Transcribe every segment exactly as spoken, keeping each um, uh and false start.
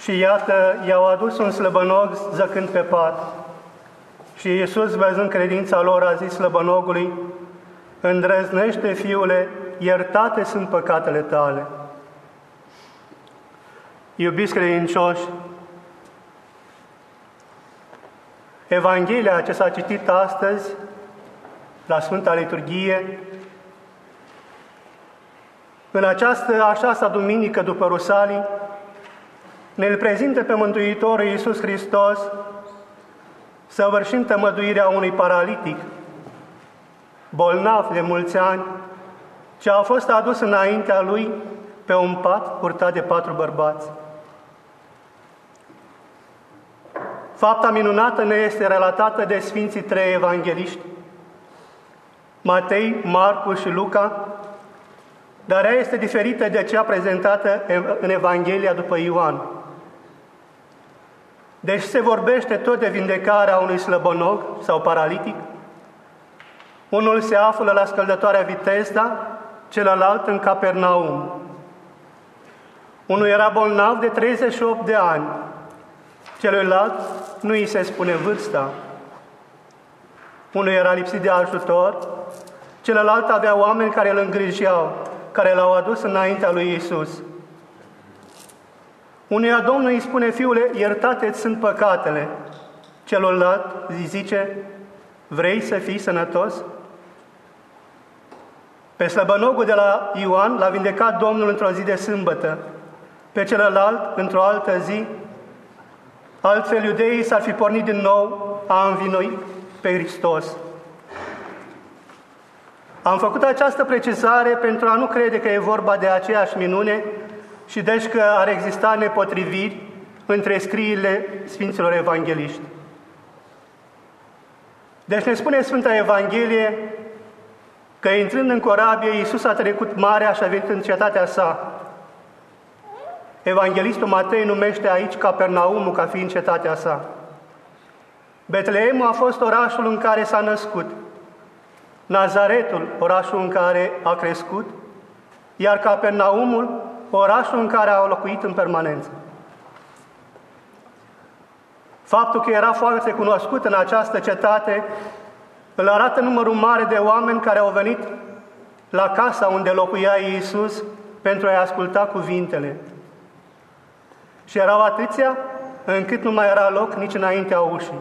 Și iată, i-au adus un slăbănog zăcând pe pat. Și Iisus, văzând credința lor, a zis slăbănogului: îndrăznește, fiule, iertate sunt păcatele tale. Iubiți credincioși, Evanghelia ce s-a citit astăzi la Sfânta Liturghie, în această a șasea duminică după Rusalii, ne-l prezintă pe Mântuitorul Iisus Hristos săvârșind tămăduirea unui paralitic, bolnav de mulți ani, ce a fost adus înaintea lui pe un pat purtat de patru bărbați. Fapta minunată ne este relatată de Sfinții trei evangeliști, Matei, Marcu și Luca, dar ea este diferită de cea prezentată în Evanghelia după Ioan. Deci se vorbește tot de vindecarea unui slăbănog sau paralitic. Unul se află la scăldătoarea Vitezda, celălalt în Capernaum. Unul era bolnav de treizeci și opt de ani, celuilalt nu îi se spune vârsta. Unul era lipsit de ajutor, celălalt avea oameni care îl îngrijeau, care l-au adus înaintea lui Iisus. Unuia Domnul îi spune: fiule, iertate-ți sunt păcatele. Celălalt îi zice: vrei să fii sănătos? Pe slăbănogul de la Ioan l-a vindecat Domnul într-o zi de sâmbătă, pe celălalt într-o altă zi. Altfel iudeii s-ar fi pornit din nou a învinui pe Hristos. Am făcut această precizare pentru a nu crede că e vorba de aceeași minune și deci că ar exista nepotriviri între scrierile Sfinților Evangheliști. Deci ne spune Sfânta Evanghelie că intrând în corabie, Iisus a trecut marea și a venit în cetatea sa. Evanghelistul Matei numește aici Capernaumul ca fiind cetatea sa. Betleemul a fost orașul în care s-a născut, Nazaretul orașul în care a crescut, iar Capernaumul orașul în care a locuit în permanență. Faptul că era foarte cunoscut în această cetate îl arată numărul mare de oameni care au venit la casa unde locuia Iisus pentru a-i asculta cuvintele. Și erau atâția încât nu mai era loc nici înaintea ușii.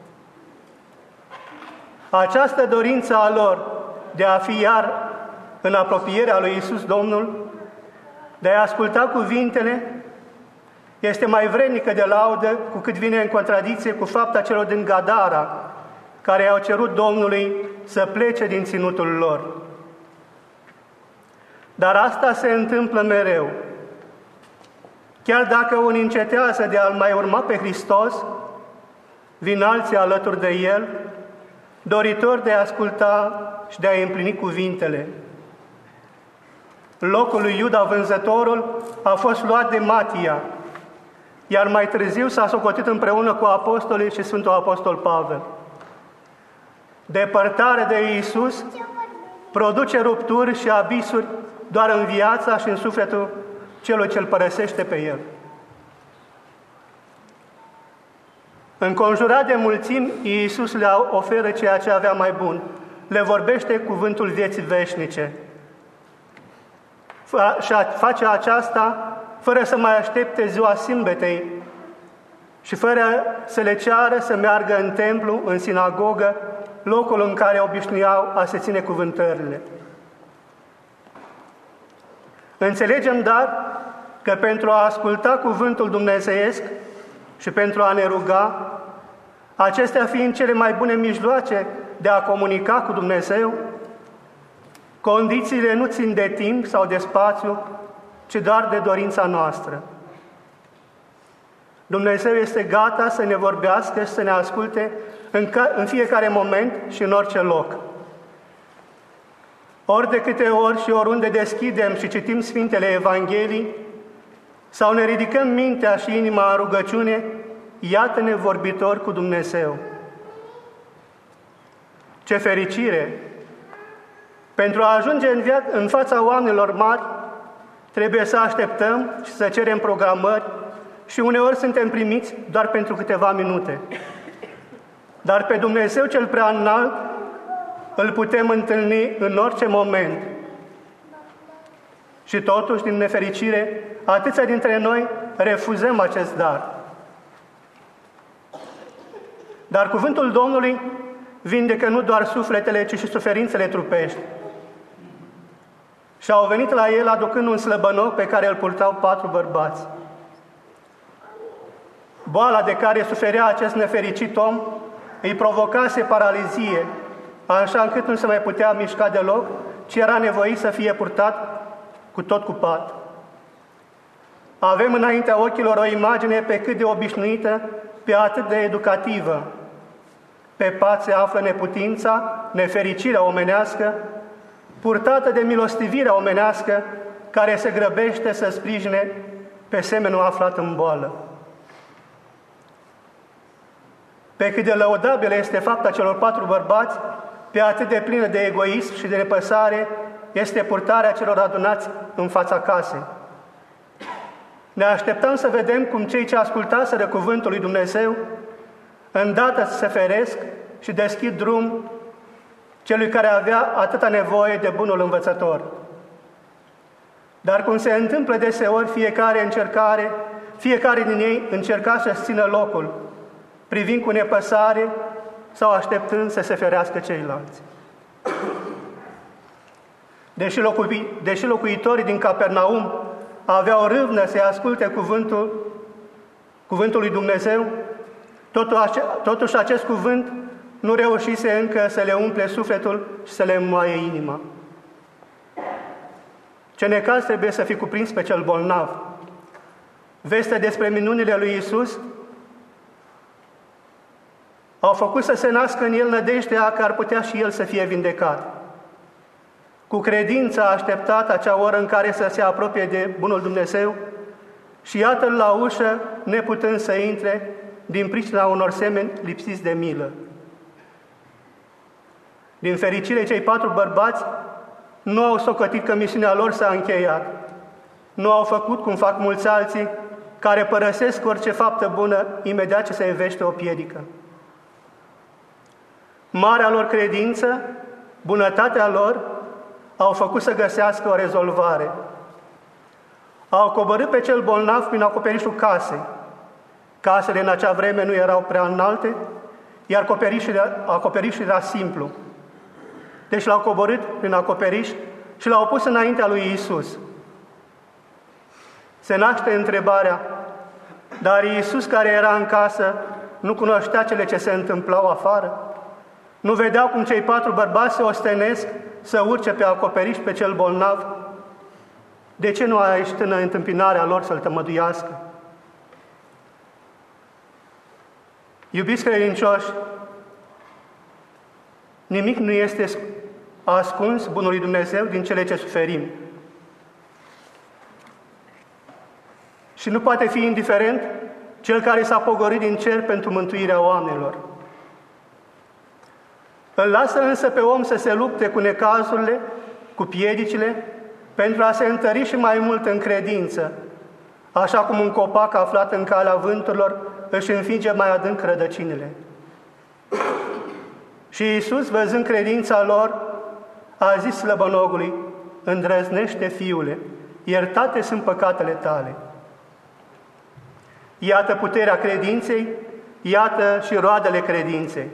Această dorință a lor de a fi iar în apropierea lui Iisus Domnul, de a asculta cuvintele, este mai vrednică de laudă cu cât vine în contradicție cu fapta celor din Gadara, care i-au cerut Domnului să plece din ținutul lor. Dar asta se întâmplă mereu. Chiar dacă unii încetează de a-L mai urma pe Hristos, vin alții alături de El, doritori de a asculta și de a împlini cuvintele. Locul lui Iuda vânzătorul a fost luat de Matia, iar mai târziu s-a socotit împreună cu apostolii și Sfântul Apostol Pavel. Depărtare de Iisus produce rupturi și abisuri doar în viața și în sufletul celui ce îl părăsește pe El. Înconjurat de mulțimi, Iisus le oferă ceea ce avea mai bun. Le vorbește cuvântul vieții veșnice. Și face aceasta fără să mai aștepte ziua sâmbetei și fără să le ceară să meargă în templu, în sinagogă, locul în care obișnuiau a se ține cuvântările. Înțelegem, dar, că pentru a asculta cuvântul dumnezeiesc și pentru a ne ruga, acestea fiind cele mai bune mijloace de a comunica cu Dumnezeu, condițiile nu țin de timp sau de spațiu, ci doar de dorința noastră. Dumnezeu este gata să ne vorbească și să ne asculte în, ca, în fiecare moment și în orice loc. Ori de câte ori și oriunde deschidem și citim Sfintele Evangheliei, sau ne ridicăm mintea și inima în rugăciune, iată-ne vorbitori cu Dumnezeu. Ce fericire! Pentru a ajunge în, via- în fața oamenilor mari, trebuie să așteptăm și să cerem programări și uneori suntem primiți doar pentru câteva minute. Dar pe Dumnezeu cel prea înalt îl putem întâlni în orice moment. Și totuși, din nefericire, atâția dintre noi refuzăm acest dar. Dar cuvântul Domnului vindecă nu doar sufletele, ci și suferințele trupești. Și au venit la el aducând un slăbănoc pe care îl purtau patru bărbați. Boala de care suferea acest nefericit om îi provocase paralizie, așa încât nu se mai putea mișca deloc, ci era nevoit să fie purtat cu tot cu pat. Avem înaintea ochilor o imagine pe cât de obișnuită, pe atât de educativă. Pe pat se află neputința, nefericirea omenească, purtată de milostivirea omenească, care se grăbește să sprijine pe semenul aflat în boală. Pe cât de lăudabilă este fapta celor patru bărbați, pe atât de plină de egoism și de nepăsare este purtarea celor adunați în fața casei. Ne așteptăm să vedem cum cei ce ascultaseră cuvântul lui Dumnezeu, îndată se feresc și deschid drum celui care avea atâta nevoie de bunul învățător. Dar cum se întâmplă deseori, fiecare încercare, fiecare din ei încerca să-și țină locul, privind cu nepăsare sau așteptând să se ferească ceilalți. Deși, locui, deși locuitorii din Capernaum aveau râvnă să-i asculte cuvântul, cuvântul lui Dumnezeu, totuși acest cuvânt nu reușise încă să le umple sufletul și să le înmoaie inima. Ce necaz trebuie să fi cuprins pe cel bolnav. Vestea despre minunile lui Iisus au făcut să se nască în el nădejdea că ar putea și el să fie vindecat. Cu credință a așteptat acea oră în care să se apropie de bunul Dumnezeu și iată-l la ușă, neputând să intre din pricina unor semeni lipsiți de milă. Din fericire, cei patru bărbați nu au socotit că misiunea lor s-a încheiat. Nu au făcut cum fac mulți alții care părăsesc orice faptă bună imediat ce se ivește o piedică. Marea lor credință, bunătatea lor, au făcut să găsească o rezolvare. Au coborât pe cel bolnav prin acoperișul casei. Casele în acea vreme nu erau prea înalte, iar acoperișul, acoperișul era simplu. Deci l-au coborât prin acoperiș și l-au pus înaintea lui Iisus. Se naște întrebarea, dar Iisus care era în casă nu cunoștea cele ce se întâmplau afară? Nu vedeau cum cei patru bărbați se ostenesc să urce pe acoperiș pe cel bolnav? De ce nu a ieșit în întâmpinarea lor să-l tămăduiască? Iubiți credincioși, nimic nu este ascuns bunului Dumnezeu din cele ce suferim. Și nu poate fi indiferent cel care s-a pogorât din cer pentru mântuirea oamenilor. Îl lasă însă pe om să se lupte cu necazurile, cu piedicile, pentru a se întări și mai mult în credință, așa cum un copac aflat în calea vânturilor își înfinge mai adânc rădăcinile. Și Iisus, văzând credința lor, a zis slăbănogului, îndrăznește, fiule, iertate sunt păcatele tale. Iată puterea credinței, iată și roadele credinței.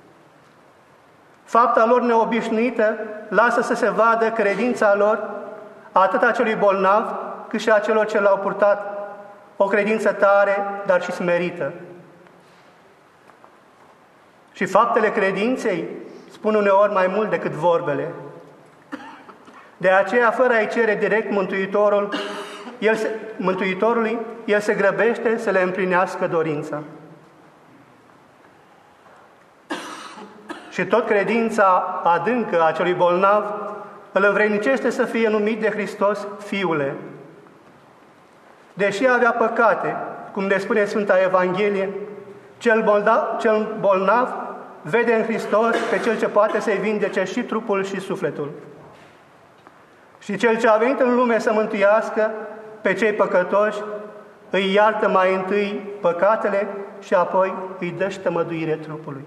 Fapta lor neobișnuită lasă să se vadă credința lor, atât a celui bolnav, cât și a celor ce l-au purtat, o credință tare, dar și smerită. Și faptele credinței spun uneori mai mult decât vorbele. De aceea, fără a-i cere direct Mântuitorul, el se, Mântuitorului, el se grăbește să le împlinească dorința. Și tot credința adâncă a celui bolnav îl învrednicește să fie numit de Hristos Fiule. Deși avea păcate, cum ne spune Sfânta Evanghelie, cel bolnav, cel bolnav vede în Hristos pe Cel ce poate să-i vindece și trupul și sufletul. Și Cel ce a venit în lume să mântuiască pe cei păcătoși, îi iartă mai întâi păcatele și apoi îi dă și tămăduire trupului.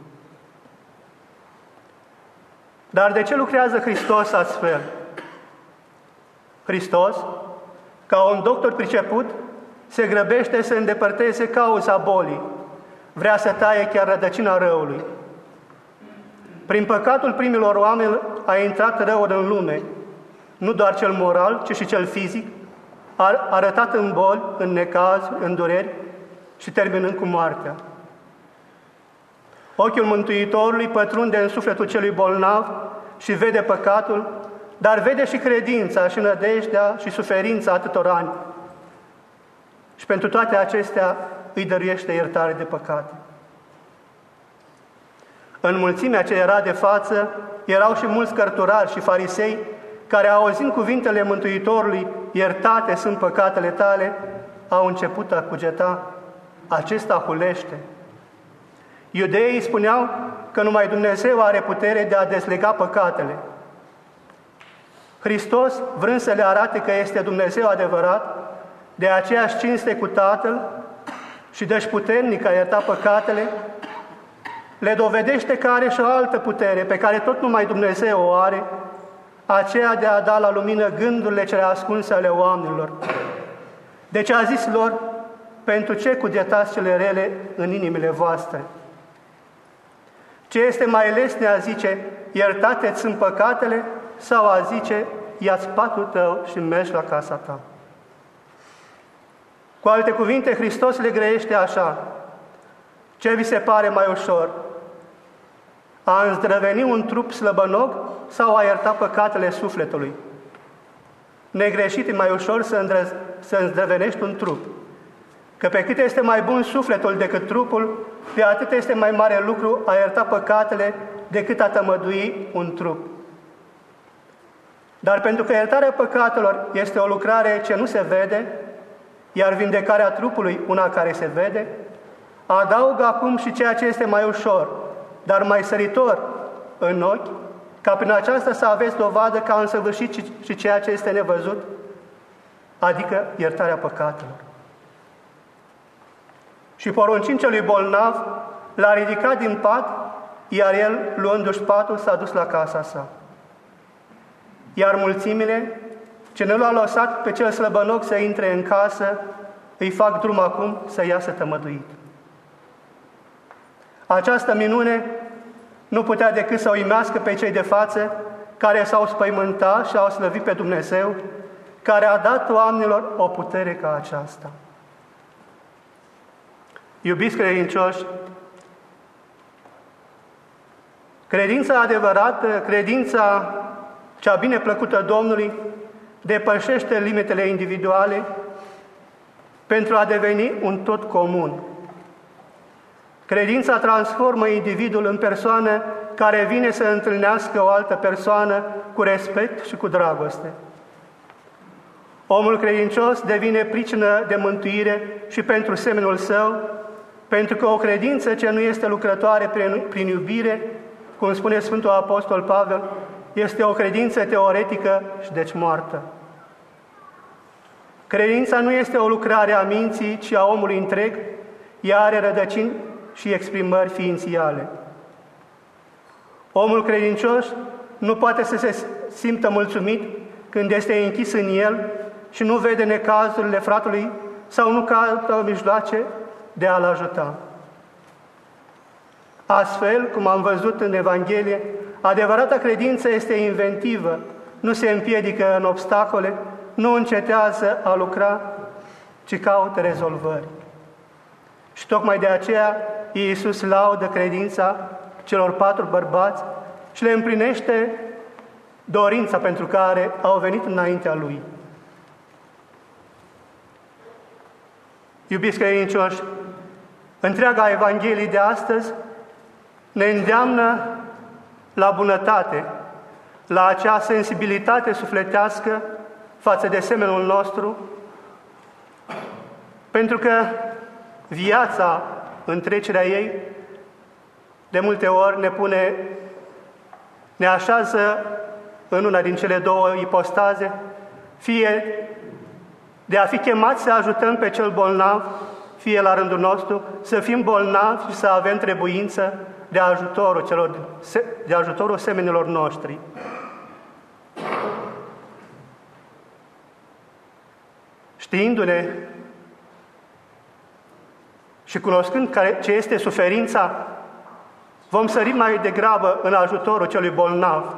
Dar de ce lucrează Hristos astfel? Hristos, ca un doctor priceput, se grăbește să îndepărteze cauza bolii, vrea să taie chiar rădăcina răului. Prin păcatul primilor oameni a intrat răul în lume, nu doar cel moral, ci și cel fizic, arătat în boli, în necaz, în dureri și terminând cu moartea. Ochiul Mântuitorului pătrunde în sufletul celui bolnav și vede păcatul, dar vede și credința și nădejdea și suferința atâtor ani. Și pentru toate acestea îi dăruiește iertare de păcate. În mulțimea ce era de față erau și mulți cărturari și farisei care, auzind cuvintele Mântuitorului, iertate sunt păcatele tale, au început a cugeta, acesta hulește. Iudeii spuneau că numai Dumnezeu are putere de a dezlega păcatele. Hristos, vrând să le arate că este Dumnezeu adevărat, de aceeași cinste cu Tatăl și dă-și puternic a ierta păcatele, le dovedește că are și o altă putere, pe care tot numai Dumnezeu o are, aceea de a da la lumină gândurile cele ascunse ale oamenilor. Deci a zis lor, pentru ce cugetați cele rele în inimile voastre? Ce este mai lesne a zice, iertate-ți sunt păcatele, sau a zice, ia-ți patul tău și mergi la casa ta? Cu alte cuvinte, Hristos le grăiește așa: ce vi se pare mai ușor? A îndrăveni un trup slăbănog sau a ierta păcatele sufletului? Negreșit e mai ușor să, îndră, să îndrăvenești un trup, că pe cât este mai bun sufletul decât trupul, pe atât este mai mare lucru a ierta păcatele decât a tămădui un trup. Dar pentru că iertarea păcatelor este o lucrare ce nu se vede, iar vindecarea trupului una care se vede, adaugă acum și ceea ce este mai ușor, dar mai săritor în ochi, ca prin aceasta să aveți dovadă că a însăvârșit și ceea ce este nevăzut, adică iertarea păcatelor. Și poruncind celui bolnav, l-a ridicat din pat, iar el, luându-și patul, s-a dus la casa sa. Iar mulțimile, ce nu l-a lăsat pe cel slăbănoc să intre în casă, îi fac drum acum să iasă tămăduit. Această minune nu putea decât să uimească pe cei de față, care s-au spăimântat și au slăvit pe Dumnezeu, care a dat oamenilor o putere ca aceasta. Iubiți credincioși, credința adevărată, credința cea bine plăcută Domnului, depășește limitele individuale pentru a deveni un tot comun. Credința transformă individul în persoană care vine să întâlnească o altă persoană cu respect și cu dragoste. Omul credincios devine pricină de mântuire și pentru semenul său, pentru că o credință ce nu este lucrătoare prin, prin iubire, cum spune Sfântul Apostol Pavel, este o credință teoretică și deci moartă. Credința nu este o lucrare a minții, ci a omului întreg, ea are rădăcini și exprimări ființiale. Omul credincios nu poate să se simtă mulțumit când este închis în el și nu vede necazurile fratului sau nu caută mijloace de a-l ajuta. Astfel, cum am văzut în Evanghelie, adevărata credință este inventivă, nu se împiedică în obstacole, nu încetează a lucra, ci caută rezolvări. Și tocmai de aceea Iisus laudă credința celor patru bărbați și le împlinește dorința pentru care au venit înaintea Lui. Iubiți credincioși, întreaga Evanghelie de astăzi ne îndeamnă la bunătate, la acea sensibilitate sufletească față de semenul nostru, pentru că viața, întrecerea ei, de multe ori ne pune, ne așează în una din cele două ipostaze, fie de a fi chemați să ajutăm pe cel bolnav, fie la rândul nostru, să fim bolnavi și să avem trebuință de ajutorul, celor, de ajutorul semenilor noștri. Știindu-ne și cunoscând ce este suferința, vom sări mai degrabă în ajutorul celui bolnav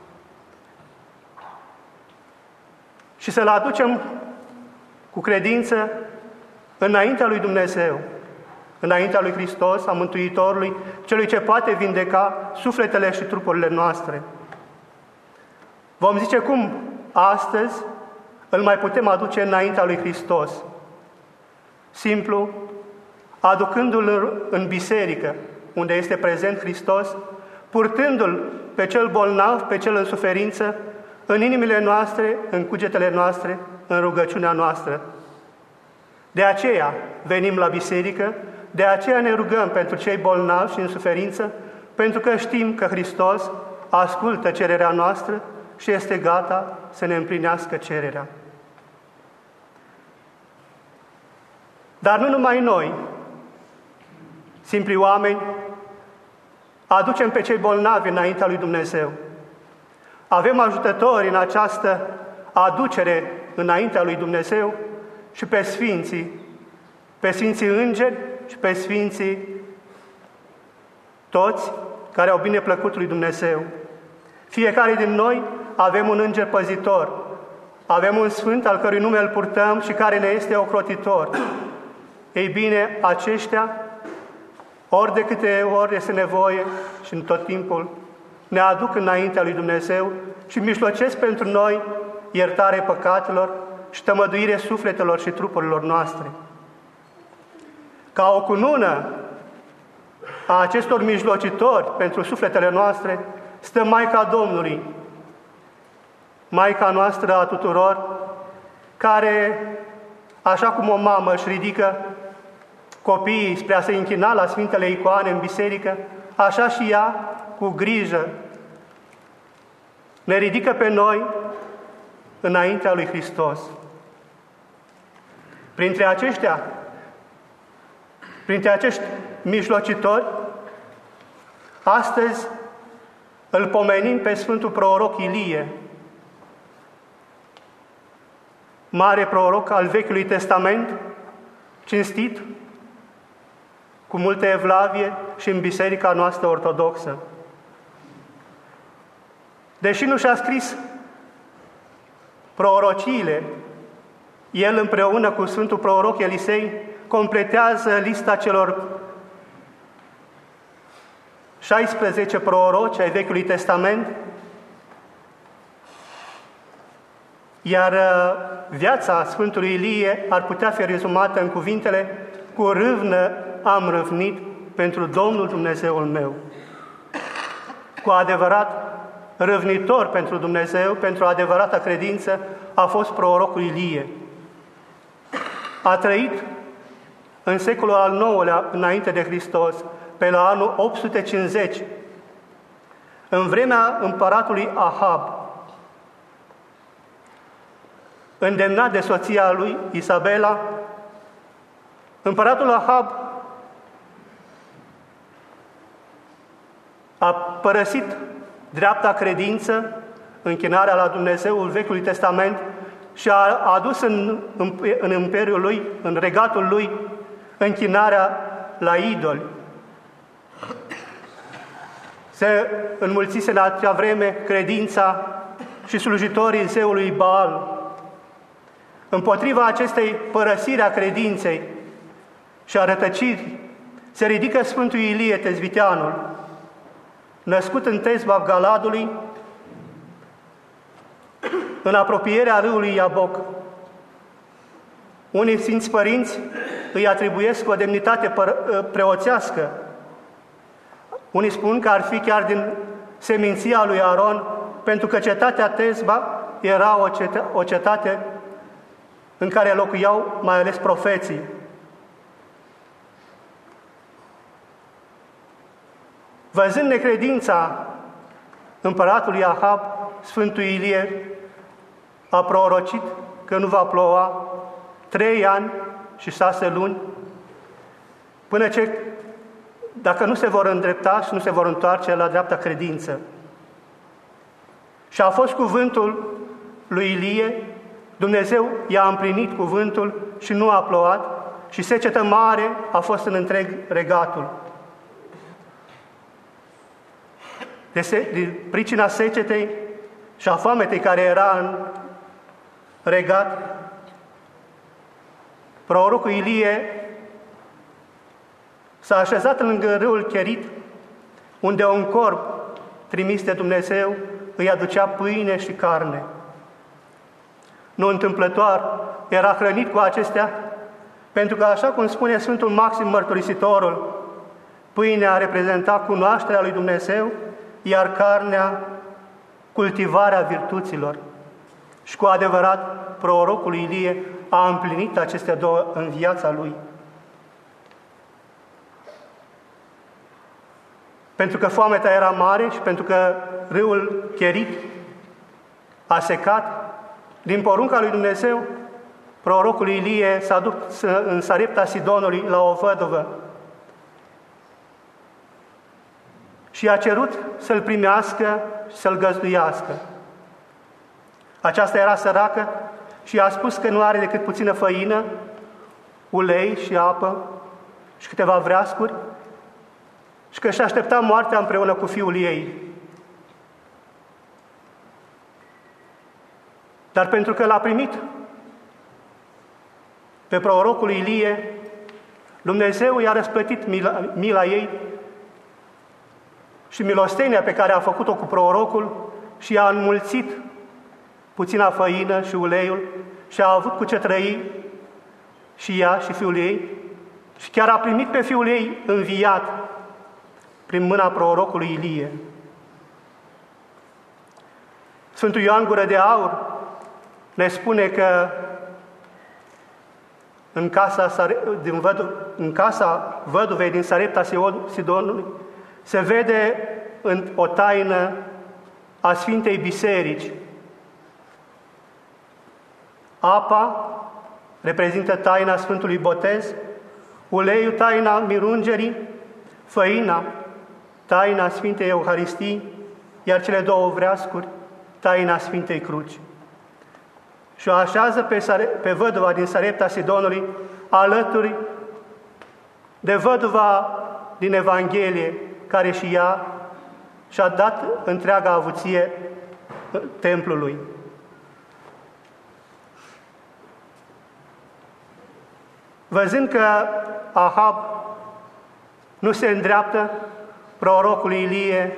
și să-l aducem cu credință înaintea lui Dumnezeu, înaintea lui Hristos, a Mântuitorului, celui ce poate vindeca sufletele și trupurile noastre. Vom zice cum astăzi îl mai putem aduce înaintea lui Hristos. Simplu, aducându-l în biserică, unde este prezent Hristos, purtându-l pe cel bolnav, pe cel în suferință, în inimile noastre, în cugetele noastre, în rugăciunea noastră. De aceea venim la biserică, de aceea ne rugăm pentru cei bolnavi și în suferință, pentru că știm că Hristos ascultă cererea noastră și este gata să ne împlinească cererea. Dar nu numai noi, simpli oameni, aducem pe cei bolnavi înaintea lui Dumnezeu. Avem ajutători în această aducere înaintea lui Dumnezeu și pe Sfinții, pe Sfinții Îngeri și pe Sfinții toți care au bineplăcut lui Dumnezeu. Fiecare din noi avem un înger păzitor, avem un Sfânt al cărui nume îl purtăm și care ne este ocrotitor. Ei bine, aceștia, ori de câte ori este nevoie și în tot timpul, ne aduc înaintea lui Dumnezeu și mijlocesc pentru noi iertare păcatelor și tămăduire sufletelor și trupurilor noastre. Ca o cunună a acestor mijlocitori pentru sufletele noastre stă Maica Domnului, Maica noastră a tuturor, care, așa cum o mamă își ridică copiii spre a se închina la Sfintele Icoane în biserică, așa și ea, cu grijă, ne ridică pe noi înaintea lui Hristos. Printre aceștia, printre acești mijlocitori, astăzi îl pomenim pe Sfântul Proroc Ilie, mare proroc al Vechiului Testament, cinstit, cu multă evlavie și în biserica noastră ortodoxă. Deși nu și-a scris prorociile, el împreună cu Sfântul Proroc Elisei completează lista celor șaisprezece proroci ai Vechiului Testament, iar viața Sfântului Ilie ar putea fi rezumată în cuvintele: cu râvnă am râvnit pentru Domnul Dumnezeul meu. Cu adevărat, râvnitor pentru Dumnezeu, pentru adevărata credință, a fost prorocul Ilie. A trăit în secolul al nouălea înainte de Hristos, pe la anul opt sute cincizeci, în vremea împăratului Ahab, îndemnat de soția lui, Isabela. Împăratul Ahab a părăsit dreapta credință, închinarea la Dumnezeul Vechiului Testament, și a adus în, în, în imperiul lui, în regatul lui, închinarea la idoli. Se înmulțise în acea vreme credința și slujitorii zeului Baal. Împotriva acestei părăsiri a credinței și a rătăcirii se ridică Sfântul Ilie Tezviteanul, născut în Tezba Galadului, în apropierea râului Iaboc. Unii Sfinți Părinți îi atribuiesc o demnitate preoțească. Unii spun că ar fi chiar din seminția lui Aron, pentru că cetatea Tezba era o, cetă, o cetate în care locuiau mai ales profeții. Văzând necredința împăratului Ahab, Sfântul Ilie a prorocit că nu va ploua trei ani și șase luni, până ce, dacă nu se vor îndrepta și nu se vor întoarce la dreapta credință. Și a fost cuvântul lui Ilie, Dumnezeu i-a împlinit cuvântul și nu a plouat și secetă mare a fost în întreg regatul. De, se, de pricina secetei și a foametei care era în regat, prorocul Ilie s-a așezat lângă râul Cherit, unde un corb trimis de Dumnezeu îi aducea pâine și carne. Nu întâmplător, era hrănit cu acestea, pentru că, așa cum spune Sfântul Maxim Mărturisitorul, pâinea reprezenta cunoașterea lui Dumnezeu, iar carnea cultivarea virtuților. Și cu adevărat, prorocul Ilie a împlinit acestea două în viața lui. Pentru că foamea era mare și pentru că râul Cherit a secat, din porunca lui Dumnezeu, prorocul Ilie s-a dus în Sarepta Sidonului la o văduvă și a cerut să-l primească și să-l găzduiască. Aceasta era săracă și a spus că nu are decât puțină făină, ulei și apă și câteva vreascuri și că își aștepta moartea împreună cu fiul ei. Dar pentru că l-a primit pe prorocul Ilie, Dumnezeu i-a răsplătit mila, mila ei și milostenia pe care a făcut-o cu prorocul și i-a înmulțit puțina făină și uleiul și a avut cu ce trăi și ea și fiul ei și chiar a primit pe fiul ei înviat prin mâna prorocului Ilie. Sfântul Ioan Gură de Aur ne spune că în casa, din vădu, în casa văduvei din Sarepta Sidonului se vede în o taină a Sfintei Biserici. Apa reprezintă taina Sfântului Botez, uleiul taina mirungerii, făina taina Sfintei Euharistii, iar cele două vreascuri taina Sfintei Cruci. Și o așează pe, pe văduva din Sarepta Sidonului alături de văduva din Evanghelie, care și ea și-a dat întreaga avuție templului. Văzând că Ahab nu se îndreaptă, prorocul Ilie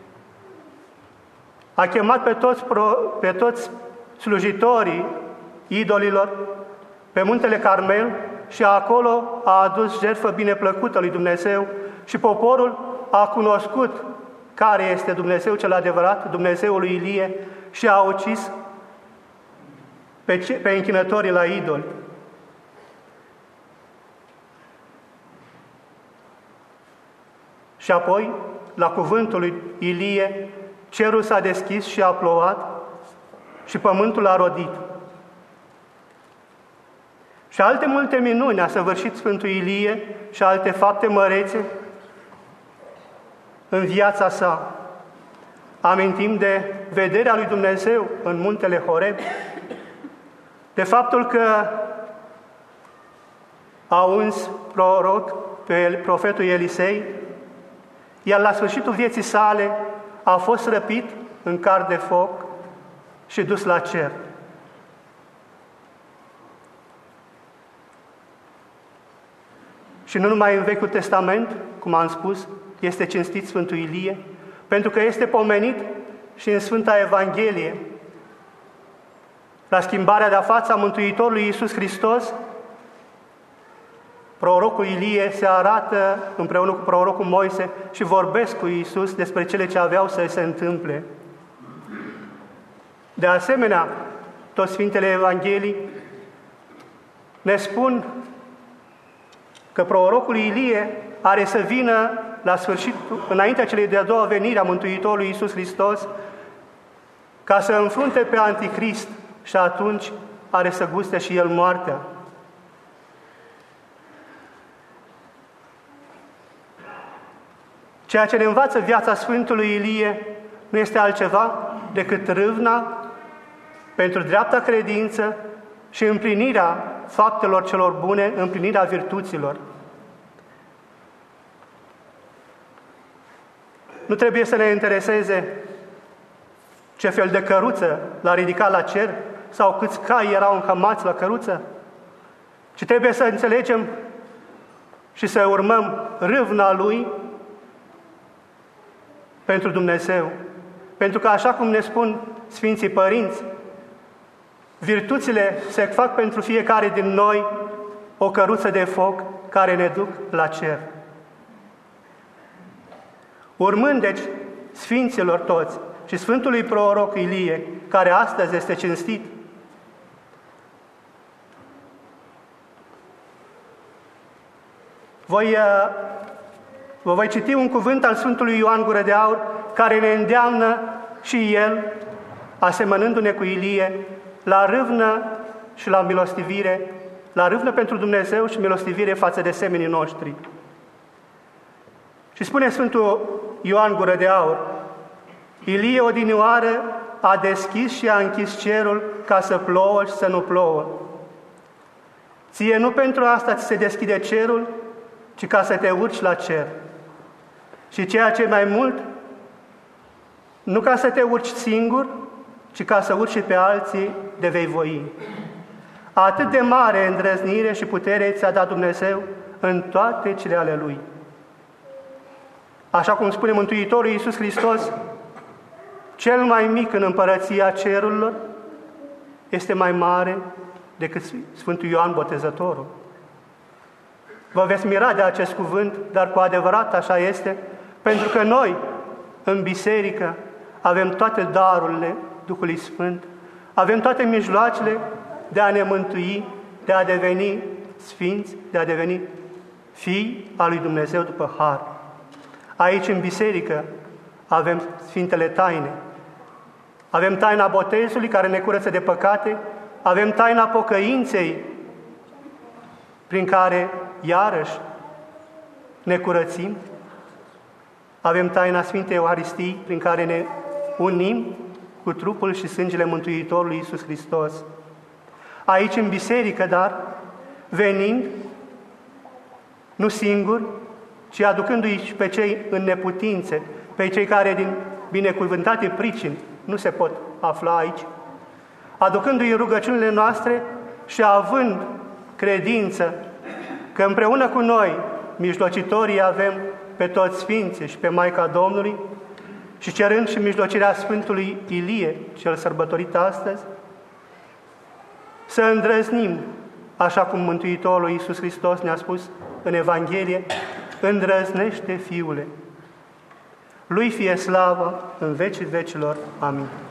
a chemat pe toți, pe toți slujitorii idolilor pe muntele Carmel și acolo a adus jertfă bineplăcută lui Dumnezeu și poporul a cunoscut care este Dumnezeu cel adevărat, Dumnezeul lui Ilie, și a ucis pe, ce, pe închinătorii la idoli. Și apoi, la cuvântul lui Ilie, cerul s-a deschis și a plouat și pământul a rodit. Și alte multe minuni a săvârșit Sfântul Ilie și alte fapte mărețe în viața sa. Amintim de vederea lui Dumnezeu în muntele Horeb, de faptul că a uns proroc pe profetul Elisei, iar la sfârșitul vieții sale a fost răpit în car de foc și dus la cer. Și nu numai în Vechiul Testament, cum am spus, este cinstit Sfântul Ilie, pentru că este pomenit și în Sfânta Evanghelie. La schimbarea de-a față a Mântuitorului Iisus Hristos, prorocul Ilie se arată împreună cu prorocul Moise și vorbesc cu Iisus despre cele ce aveau să se întâmple. De asemenea, toți Sfintele Evanghelii ne spun că prorocul Ilie are să vină la sfârșit, înaintea celei de-a doua venire a Mântuitorului Iisus Hristos, ca să înfrunte pe Antichrist și atunci are să guste și el moartea. Ceea ce ne învață viața Sfântului Ilie nu este altceva decât râvna pentru dreapta credință și împlinirea faptelor celor bune, împlinirea virtuților. Nu trebuie să ne intereseze ce fel de căruță l-a ridicat la cer sau câți cai erau încămați la căruță, ci trebuie să înțelegem și să urmăm râvna Lui pentru Dumnezeu. Pentru că, așa cum ne spun Sfinții Părinți, virtuțile se fac pentru fiecare din noi o căruță de foc care ne duc la cer. Urmând, deci, Sfinților toți și Sfântului Proroc Ilie, care astăzi este cinstit, voi, vă voi citi un cuvânt al Sfântului Ioan Gură de Aur, care ne îndeamnă și el, asemănându-ne cu Ilie, la râvnă și la milostivire, la râvnă pentru Dumnezeu și milostivire față de semenii noștri. Și spune Sfântul Ioan Gură de Aur: Ilie odinioară a deschis și a închis cerul ca să plouă și să nu plouă. Ție nu pentru asta ți se deschide cerul, ci ca să te urci la cer. Și ceea ce mai mult, nu ca să te urci singur, ci ca să urci pe alții de vei voi. Atât de mare îndrăznire și putere ți-a dat Dumnezeu în toate cele ale Lui. Așa cum spune Mântuitorul Iisus Hristos, cel mai mic în împărăția cerurilor este mai mare decât Sfântul Ioan Botezătorul. Vă veți mira de acest cuvânt, dar cu adevărat așa este, pentru că noi, în biserică, avem toate darurile Duhului Sfânt, avem toate mijloacele de a ne mântui, de a deveni sfinți, de a deveni fii al lui Dumnezeu după har. Aici, în biserică, avem Sfintele Taine. Avem taina botezului, care ne curăță de păcate, avem taina pocăinței, prin care, iarăși, ne curățim. Avem taina Sfintei Euharistii, prin care ne unim cu trupul și sângele Mântuitorului Iisus Hristos. Aici, în biserică, dar, venind, nu singuri, ci aducându-i și pe cei în neputințe, pe cei care din binecuvântate pricini nu se pot afla aici, aducându-i rugăciunile noastre și având credință că împreună cu noi, mijlocitorii, avem pe toți Sfinții și pe Maica Domnului, și cerând și mijlocirea Sfântului Ilie, cel sărbătorit astăzi, să îndrăznim, așa cum Mântuitorul Iisus Hristos ne-a spus în Evanghelie: îndrăznește, Fiule! Lui fie slavă în vecii vecilor. Amin.